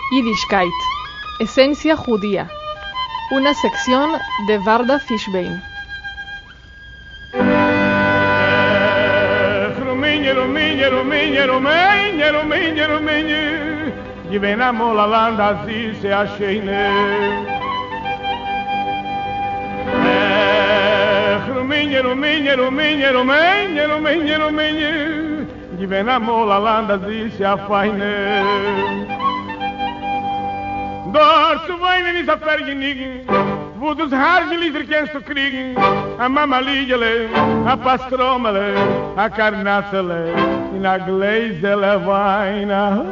Yiddishkeit, esencia judía, una sección de Varda Fishbein. Divenamo la landa si se ascene. Rumenye, divenamo la landa si se affaine. Door zu weinen is a vergenigen, wo dus Haargelieder kennst du kriegen, a Mamaliegele, a Pastromele, a Karnassele, in a Gläsele Wein.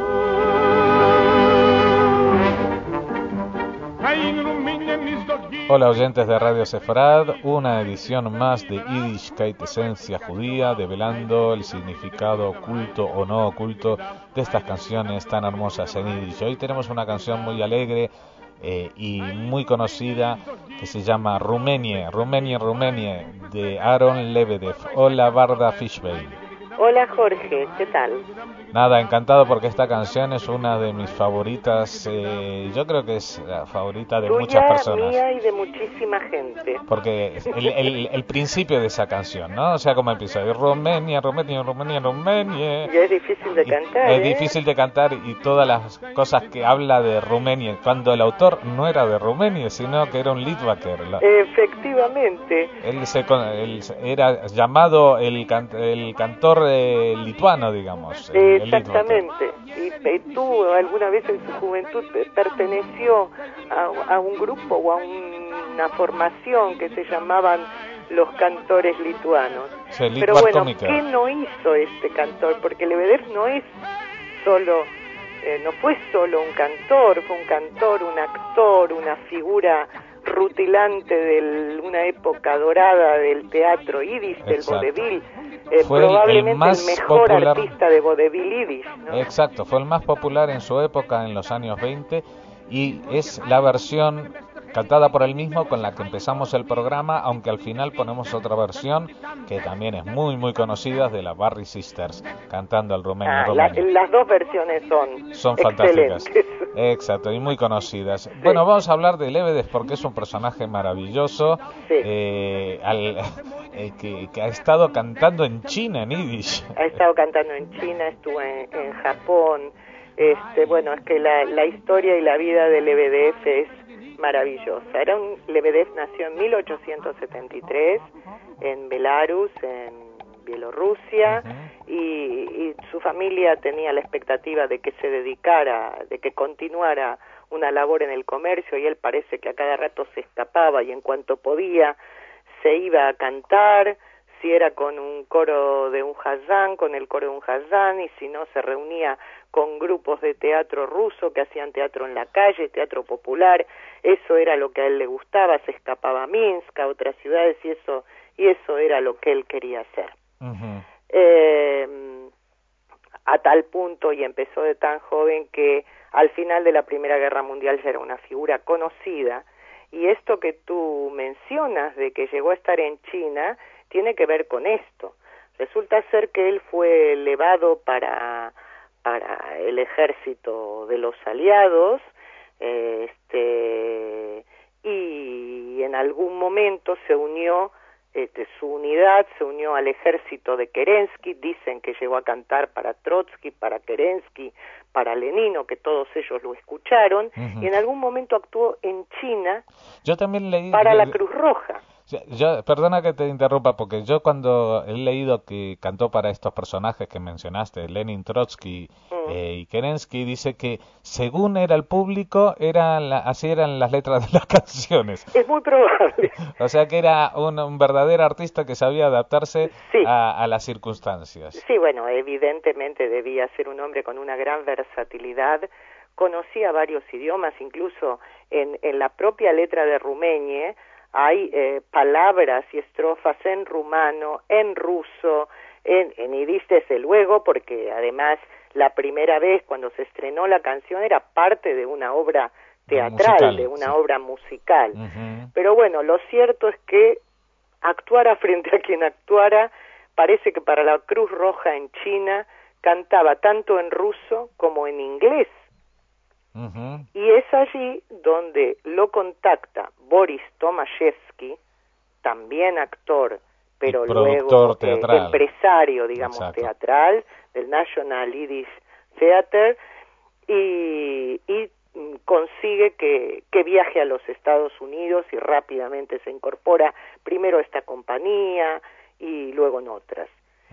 Hola oyentes de Radio Sefrad, una edición más de Yiddishkeit, esencia judía, develando el significado oculto o no oculto de estas canciones tan hermosas en Yiddish. Hoy tenemos una canción muy alegre y muy conocida que se llama Rumenie, de Aaron Lebedev. Hola Varda Fishbein. Hola Jorge, ¿qué tal? Nada, encantado porque esta canción es una de mis favoritas, yo creo que es la favorita de muchas personas. Mía y de muchísima gente. Porque el principio de esa canción, ¿no? O sea, como empieza, Rumenia. Y es difícil de cantar, Es difícil de cantar y todas las cosas que habla de Rumenia, cuando el autor no era de Rumenia, sino que era un Litvaker. Efectivamente. Él era llamado el cantor lituano, digamos. Exactamente. Y tú alguna vez en su juventud perteneció a un grupo o a una formación que se llamaban los cantores lituanos. Sí, pero bueno, ¿qué no hizo este cantor? Porque Lebedev no fue solo un cantor, fue un cantor, un actor, una figura rutilante de una época dorada del teatro yiddish, del vodevil. Fue probablemente el mejor popular, artista de vodevil yiddish, ¿no? Exacto, fue el más popular en su época, en los años 20, y es la versión cantada por él mismo con la que empezamos el programa, aunque al final ponemos otra versión que también es muy muy conocida, de la Barry Sisters cantando el Rumenia. Las dos versiones son fantásticas. Exacto, y muy conocidas. Sí. Bueno, vamos a hablar de Lebedev porque es un personaje maravilloso, sí. Que ha estado cantando en China, en Yiddish. Ha estado cantando en China, estuvo en Japón. Bueno, es que la historia y la vida de Lebedev es maravillosa. Lebedev nació en 1873 en Belarus, en Bielorrusia, y su familia tenía la expectativa de que de que continuara una labor en el comercio, y él parece que a cada rato se escapaba y en cuanto podía se iba a cantar, si era con un coro de un hazán, con el coro de un hazán, y si no se reunía con grupos de teatro ruso que hacían teatro en la calle, teatro popular. Eso era lo que a él le gustaba, se escapaba a Minsk, a otras ciudades, y eso era lo que él quería hacer. A tal punto, y empezó de tan joven, que al final de la Primera Guerra Mundial ya era una figura conocida, y esto que tú mencionas de que llegó a estar en China tiene que ver con esto. Resulta ser que él fue elevado para el ejército de los aliados, y en algún momento se unió, su unidad se unió al ejército de Kerensky. Dicen que llegó a cantar para Trotsky, para Kerensky, para Lenino, que todos ellos lo escucharon, y en algún momento actuó en China. Yo también leí para la Cruz Roja. Perdona que te interrumpa, porque yo cuando he leído que cantó para estos personajes que mencionaste, Lenin, Trotsky y Kerensky, dice que según era el público, así eran las letras de las canciones. Es muy probable. O sea que era un verdadero artista que sabía adaptarse a las circunstancias. Sí, bueno, evidentemente debía ser un hombre con una gran versatilidad. Conocía varios idiomas, incluso en la propia letra de Rumenie hay palabras y estrofas en rumano, en ruso, en yiddish desde luego, porque además la primera vez cuando se estrenó la canción era parte de una obra teatral, de una obra musical. Pero bueno, lo cierto es que actuara frente a quien actuara, parece que para la Cruz Roja en China cantaba tanto en ruso como en inglés. Y es allí donde lo contacta Boris Tomaszewski, también actor, pero luego empresario, digamos, teatral, del National Yiddish Theater, y consigue que viaje a los Estados Unidos y rápidamente se incorpora primero a esta compañía y luego en otras.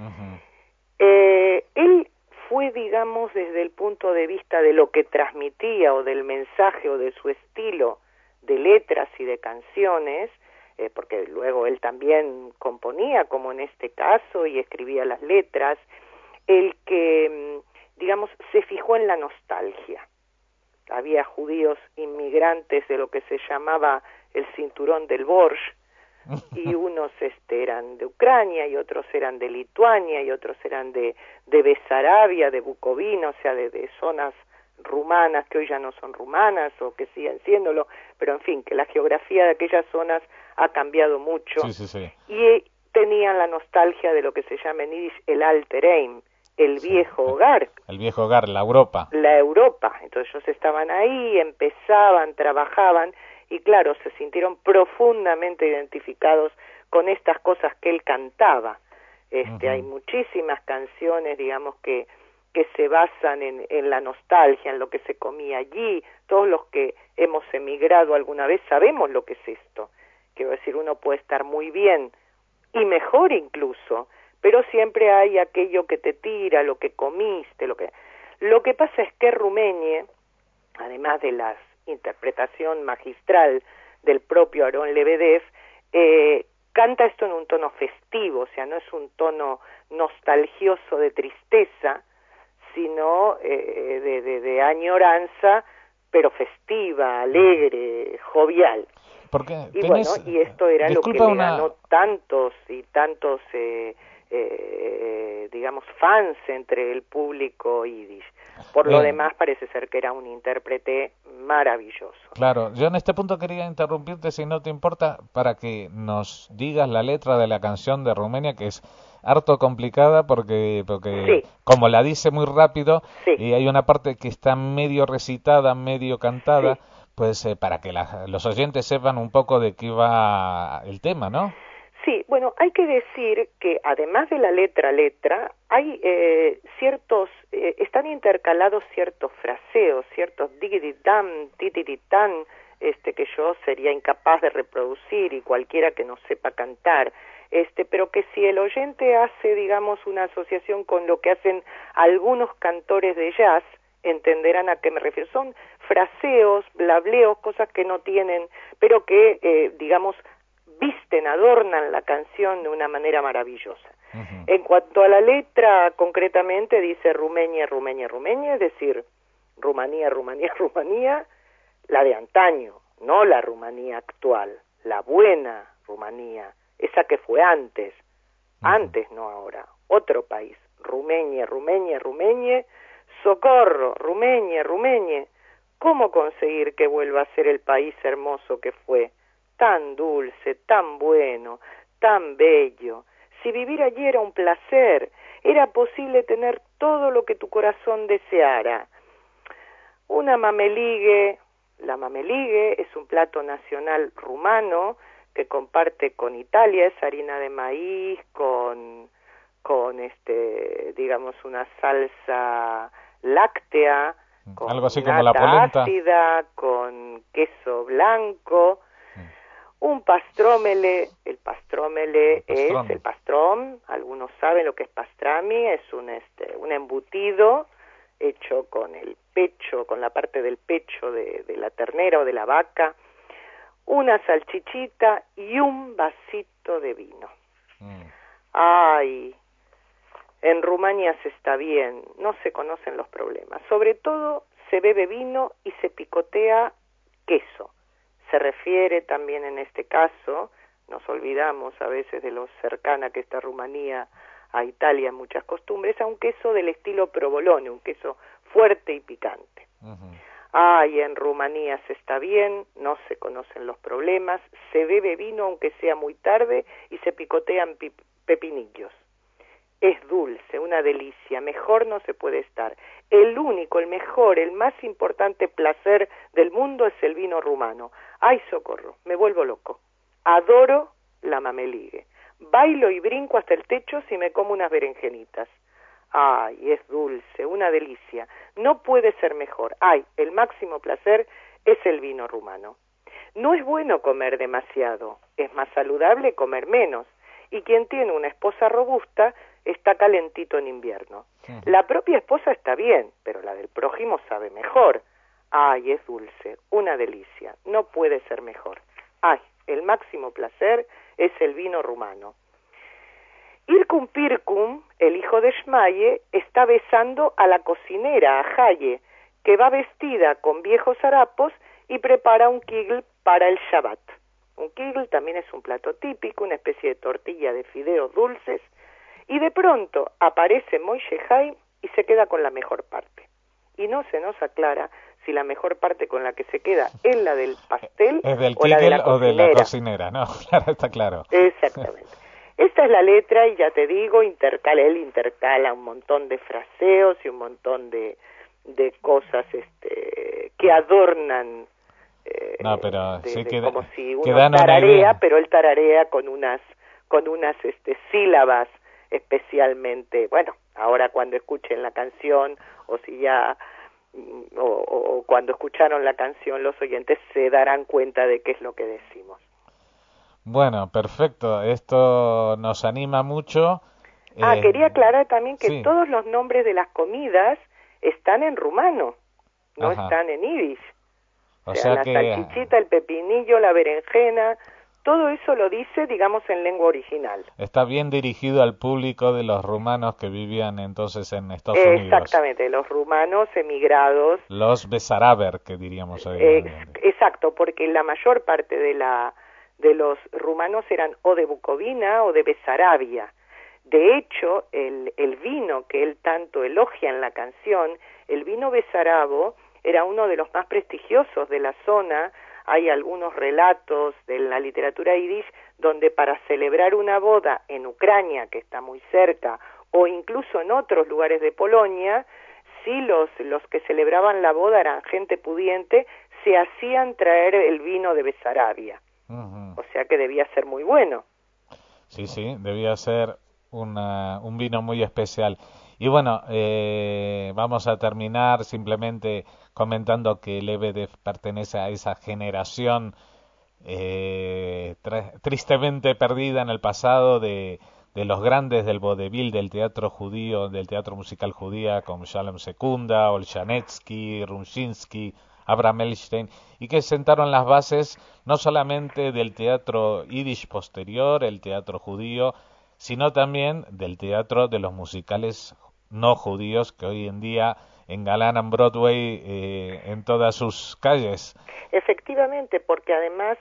Él fue, digamos, desde el punto de vista de lo que transmitía o del mensaje o de su estilo de letras y de canciones, porque luego él también componía, como en este caso, y escribía las letras, el que, digamos, se fijó en la nostalgia. Había judíos inmigrantes de lo que se llamaba el cinturón del Borscht, y unos eran de Ucrania, y otros eran de Lituania, y otros eran de Besarabia, de Bucovina, o sea, de zonas rumanas que hoy ya no son rumanas o que siguen siéndolo, pero en fin, que la geografía de aquellas zonas ha cambiado mucho. Y tenían la nostalgia de lo que se llama en Yiddish el Alter Heim, el viejo hogar. El viejo hogar, la Europa. La Europa. Entonces ellos estaban ahí, empezaban, trabajaban, y claro, se sintieron profundamente identificados con estas cosas que él cantaba. Hay muchísimas canciones, digamos, que se basan en la nostalgia, en lo que se comía allí. Todos los que hemos emigrado alguna vez sabemos lo que es esto. Quiero decir, uno puede estar muy bien, y mejor incluso, pero siempre hay aquello que te tira, lo que comiste, Lo que pasa es que Rumenie, además de la interpretación magistral del propio Aarón Lebedev, canta esto en un tono festivo, o sea, no es un tono nostalgioso de tristeza, sino de añoranza, pero festiva, alegre, jovial. Porque y bueno, y esto era lo que le ganó tantos y tantos, digamos, fans entre el público yiddish. Por lo demás, parece ser que era un intérprete maravilloso. Claro, yo en este punto quería interrumpirte, si no te importa, para que nos digas la letra de la canción de Rumenia, que es harto complicada porque como la dice muy rápido, y hay una parte que está medio recitada, medio cantada, pues para que los oyentes sepan un poco de qué va el tema, ¿no? Sí, bueno, hay que decir que además de la letra, hay están intercalados ciertos fraseos, ciertos digididam, titiritan, que yo sería incapaz de reproducir, y cualquiera que no sepa cantar, pero que si el oyente hace, digamos, una asociación con lo que hacen algunos cantores de jazz, entenderán a qué me refiero. Son fraseos, blableos, cosas que no tienen, pero que, digamos, visten, adornan la canción de una manera maravillosa. En cuanto a la letra, concretamente dice Rumenia, Rumenia, Rumenia, es decir, Rumanía, Rumanía, Rumanía, la de antaño, no la Rumanía actual, la buena Rumanía, esa que fue antes, no ahora, otro país, Rumenia, Rumenia, Rumenia, socorro, Rumenia, Rumenia, ¿cómo conseguir que vuelva a ser el país hermoso que fue? Tan dulce, tan bueno, tan bello. Si vivir allí era un placer, era posible tener todo lo que tu corazón deseara. Una mameligue, la mameligue es un plato nacional rumano que comparte con Italia, es harina de maíz con digamos, una salsa láctea, con algo así como la polenta ácida, con queso blanco. Un pastromele, el pastromele es el pastrón, algunos saben lo que es pastrami, es un embutido hecho con el pecho, con la parte del pecho de la ternera o de la vaca, una salchichita y un vasito de vino. Ay, en Rumania se está bien, no se conocen los problemas, sobre todo se bebe vino y se picotea queso. Se refiere también en este caso, nos olvidamos a veces de lo cercana que está Rumanía a Italia en muchas costumbres, a un queso del estilo provolone, un queso fuerte y picante. Ay, en Rumanía se está bien, no se conocen los problemas, se bebe vino aunque sea muy tarde y se picotean pepinillos. es dulce, una delicia, mejor no se puede estar. El único, el mejor, el más importante placer del mundo es el vino rumano. ¡Ay, socorro! Me vuelvo loco. Adoro la mameligue. Bailo y brinco hasta el techo si me como unas berenjenitas. ¡Ay, es dulce, una delicia! No puede ser mejor. ¡Ay, el máximo placer es el vino rumano! No es bueno comer demasiado, es más saludable comer menos. Y quien tiene una esposa robusta está calentito en invierno. La propia esposa está bien, pero la del prójimo sabe mejor. ¡Ay, es dulce! Una delicia. No puede ser mejor. ¡Ay, el máximo placer es el vino rumano! Irkum Pirkum, el hijo de Shmaye, está besando a la cocinera, a Jaye, que va vestida con viejos harapos y prepara un kigl para el Shabbat. Un kigl también es un plato típico, una especie de tortilla de fideos dulces, y de pronto aparece Moshe Haim y se queda con la mejor parte. Y no se nos aclara si la mejor parte con la que se queda es la del pastel es del o la de la o de la cocinera, ¿no? Claro, está claro. Exactamente. Esta es la letra y ya te digo, él intercala un montón de fraseos y un montón de cosas que adornan no, pero sí como si uno tararea, pero él tararea con unas sílabas especialmente, bueno, ahora cuando escuchen la canción o si ya o cuando escucharon la canción los oyentes se darán cuenta de qué es lo que decimos. Bueno, perfecto, esto nos anima mucho. Quería aclarar también que sí. Todos los nombres de las comidas están en rumano, no están en yiddish. O sea, la salchichita, el pepinillo, la berenjena, todo eso lo dice, digamos, en lengua original. Está bien dirigido al público de los rumanos que vivían entonces en Estados Unidos. Exactamente, los rumanos emigrados. Los besaraber, que diríamos hoy. Exacto, porque la mayor parte de los rumanos eran o de Bucovina o de Besarabia. De hecho, el vino que él tanto elogia en la canción, el vino besarabo, era uno de los más prestigiosos de la zona. Hay algunos relatos de la literatura yiddish donde para celebrar una boda en Ucrania, que está muy cerca, o incluso en otros lugares de Polonia, si los que celebraban la boda eran gente pudiente, se hacían traer el vino de Besarabia. O sea que debía ser muy bueno. Sí, debía ser un vino muy especial. Y bueno, vamos a terminar simplemente comentando que Lebedev pertenece a esa generación tristemente perdida en el pasado de los grandes del vodevil, del teatro judío, del teatro musical judía, como Shalom Secunda, Olshanetsky, Rumshinsky, Abraham Elstein, y que sentaron las bases no solamente del teatro yiddish posterior, el teatro judío, sino también del teatro de los musicales no judíos que hoy en día engalanan Broadway en todas sus calles. Efectivamente, porque además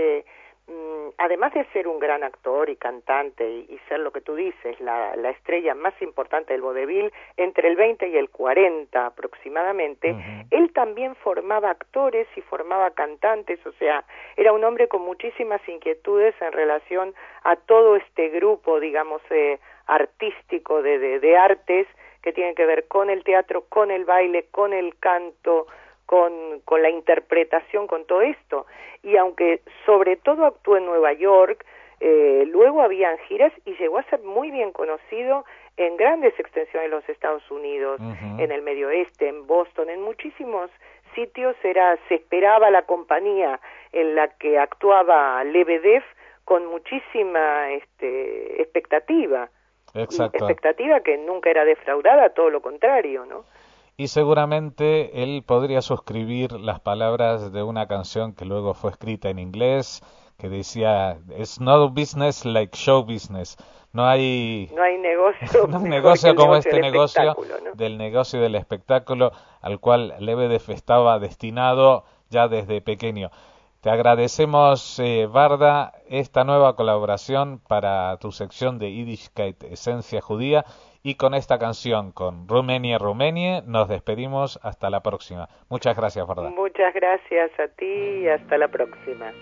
además de ser un gran actor y cantante y ser lo que tú dices, la estrella más importante del vodevil entre el 20 y el 40 aproximadamente, él también formaba actores y formaba cantantes, o sea, era un hombre con muchísimas inquietudes en relación a todo este grupo, digamos, artístico de artes que tienen que ver con el teatro, con el baile, con el canto, con la interpretación, con todo esto. Y aunque sobre todo actuó en Nueva York, luego habían giras y llegó a ser muy bien conocido en grandes extensiones de los Estados Unidos, en el Medio Oeste, en Boston, en muchísimos sitios se esperaba la compañía en la que actuaba Lebedev con muchísima expectativa. Exacto. Expectativa que nunca era defraudada, todo lo contrario, ¿no? Y seguramente él podría suscribir las palabras de una canción que luego fue escrita en inglés, que decía, "It's no business like show business". No hay negocio, no hay negocio como este negocio, ¿no? Del negocio del espectáculo al cual Lebedev estaba destinado ya desde pequeño. Te agradecemos, Varda, esta nueva colaboración para tu sección de Yiddishkeit Esencia Judía, y con esta canción, con Rumenie, Rumenie, nos despedimos hasta la próxima. Muchas gracias, Varda. Muchas gracias a ti y hasta la próxima.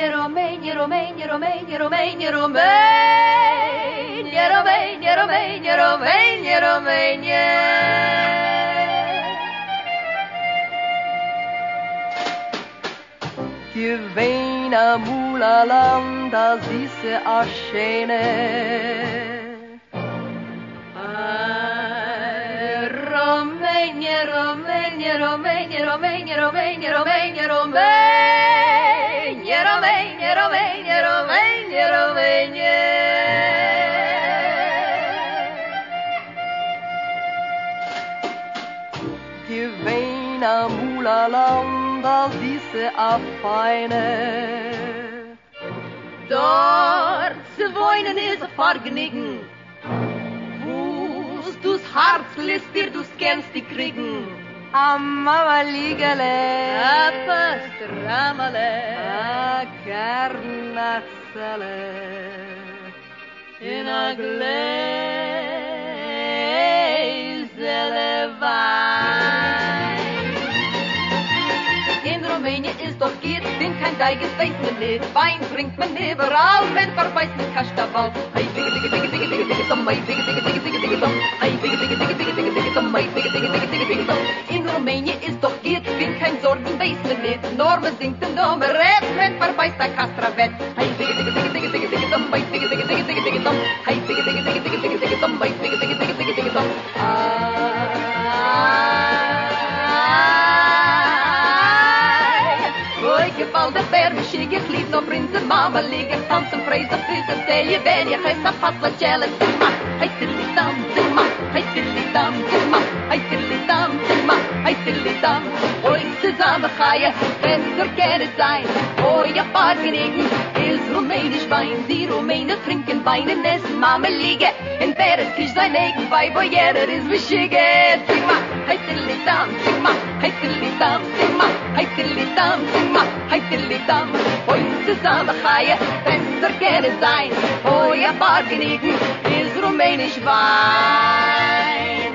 Romania, Romania, Romania, Romania, Romania, Romania, Romania, Romania, Romania. Geweina mula landa zisse a schene. Romania, Romania, Romania, Romania, Romania, Romania, Romania, Romania, Romania, Romania, Romania. Geweina mula landa zisse a feine. Dort zu wohnen ist a Vergnügen. Wo's du's Herz lässt dir, du's kennst die kriegen. A mama ligele, a pastramale, a carnazzale, in a gläsele Wein. In Rumänien ist doch geht, denn kein Geig ist weiß man nicht. Wein trinkt man überall, wenn verbeißt mit Kaschtabal. Hey, digge, digge, digge, digge, digge, digge, dumm, hey, digge, digge, digge, digge, digge, dumm, hey, digge, digge, digge, digge, digge, digge, dumm, hey, digge, digge, digge, digge, digge, dumm. In Rumänien ist doch geht, bin kein Sorgen, weiß man nicht. Nur man singt und dumme Rap, wenn verbeißt der Kastravett. Hey, digge, digge, digge, digge, digge, digge, dumm, hey, digge, digge, digge, digge, digge, dumm, hey, digge, digge, digge, digge, digge, digge, dumm, hey, digge, digge, digge, digge, digge, dumm. Gefällt der Bergische Glied, noch Prinze Mama liegen, tanzen, preisen, füßen, zählen, wenn ihr heißt, da passt la Celle, Zimma, hey, tilli, dam, Zimma, hey, tilli, dam, Zimma, hey, tilli, dam, Zimma, hey, tilli, dam, oi, zusammen gehen, wenn es erkennen sein, oi, ja, Parkenigen, ist rumänisch Wein, die Rumänen trinken Wein, in essen Mama liegen, in Peres Tisch sein Egen, bei wo jeder ist beschicken, Zimma, hey, tilli, dam, Zimma, hey, tilli, dam, Zimma, hey, tilli, dam, Zimma, hey, tilli, dam, oi, zusammen gehen, wenn es erkennen sein, oi, ja, Parkenigen, ist rumänisch Wein.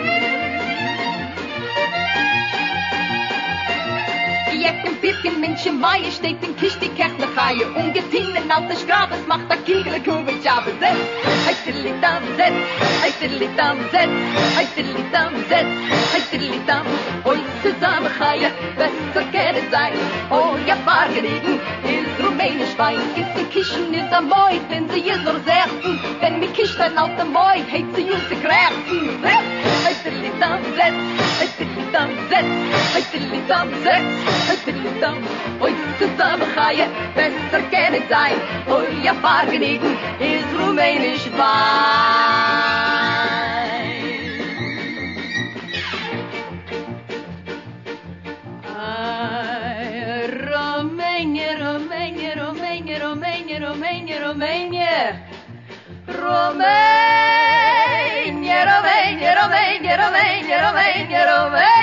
Jecken, Pirken, Menschen, Weihe, steht in Kisch, die Kerchner Chaie, ungetinen alte Strabes, macht der Kiegele, Kubelschabe, setz, hey, tilli, dam, setz, hey, tilli, dam, setz, hey, tilli, dam, setz, hey, tilli, dam, oi, zusammen gehen, wenn es erkennen sein, oi, ja, Parkenigen, ist rumänisch Wein, ist in Kischen, ist am Moi, wenn sie ist nur Serten, wenn mi Kisch dann auf dem Moi, heit sie uns die Kräften, setz, hey, tilli, dam, setz, hey, tilli, dam, setz, hey, tilli, dam, setz, hey, tilli, dam, oi, zusammen gehen, wenn es erkennen sein, oi, ja, Parkenigen, ist rumänisch Wein. Romania, Romania, Romania, Romania, Romania, Romania, Romania, Romania, Romania, Romania, Romania, Romania.